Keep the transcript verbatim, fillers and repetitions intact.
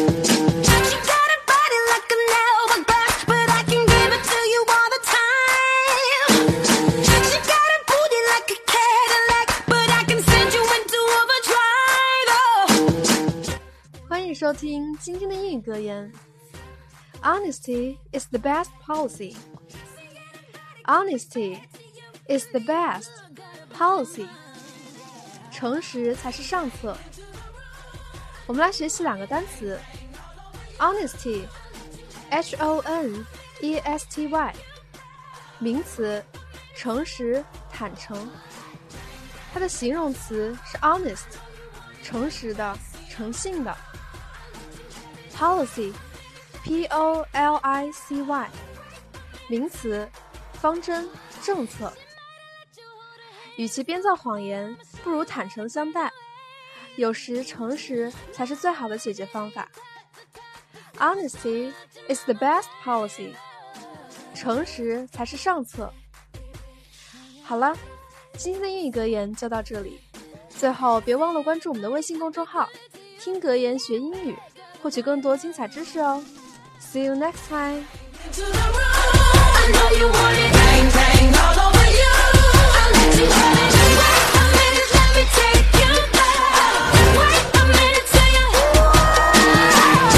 欢迎收听今天的英语格言。Honesty is the best policy. Honesty is the best policy. 诚实才是上策。我们来学习两个单词 Honesty H O N E S T Y 名词，诚实、坦诚。它的形容词是 honest 诚实的、诚信的。Policy P O L I C Y 名词，方针、政策。与其编造谎言，不如坦诚相待。有时诚实才是最好的解决方法。Honesty is the best policy. 诚实才是上策。好了，今天的英语格言就到这里。最后别忘了关注我们的微信公众号，听格言学英语，获取更多精彩知识哦。See you next time.